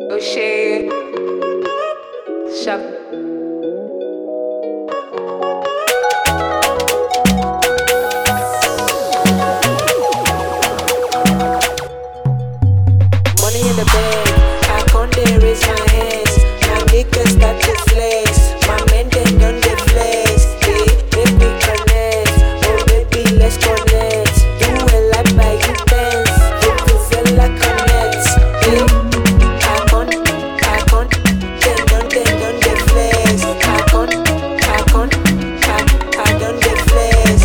Oh shit. Shop. Money in the bag, I can't dey raise my hands. My niggas start to flex, my men then done the flex. Hey, make we connect, oh baby let's connect. Do well I buy you pants, Vuvuzela connect. Hey, then done the flex. I done the flex.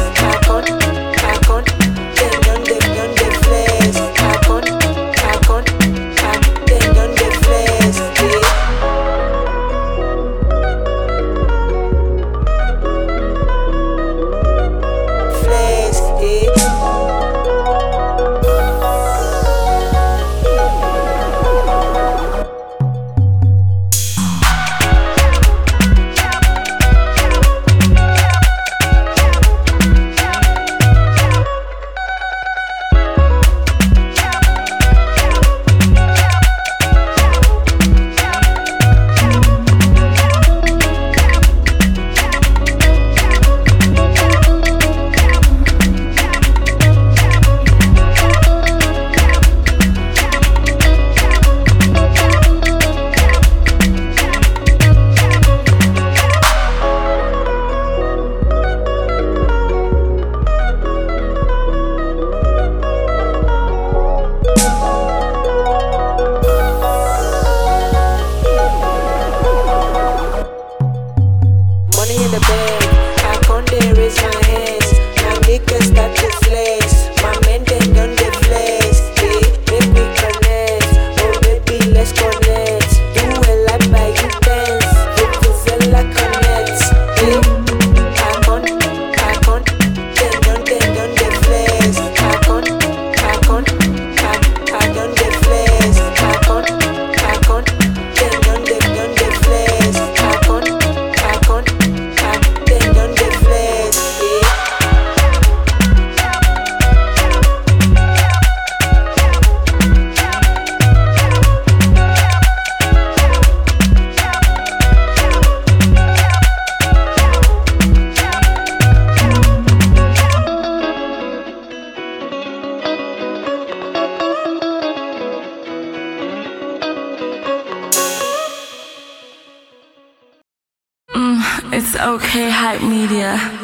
Then done the flex. Then done the flex, yeah. Flex, yeah. Money in the bag, I can't dey raise my hands. My niggas start to flex, my men then done the flex. Hey, make we connect, oh baby let's connect. Do well I buy you pants, Vuvuzela connect. Hey, then done the flex. I done the flex. Then done the flex. Then done the flex, yeah. It's okay, hype media.